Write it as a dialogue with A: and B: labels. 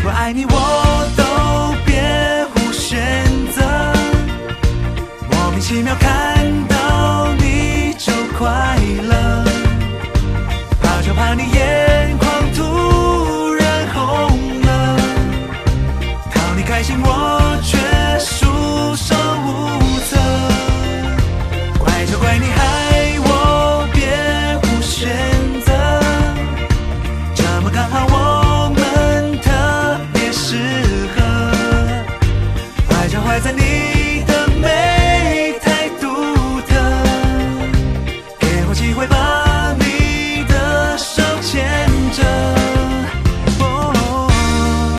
A: 不爱你我都别无选择，莫名其妙看到你就快乐，怕就怕你也